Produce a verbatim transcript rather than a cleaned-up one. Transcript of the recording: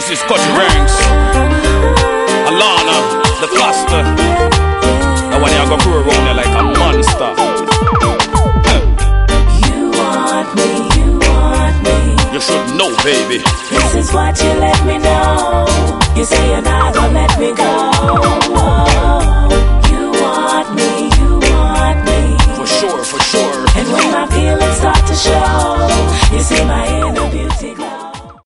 This is Cutty Ranks, Alana, the cluster. That one here go crew around there like a monster. You want me, you want me. You should know, baby. This is what you let me know. You say you're not gonna let me go. You want me,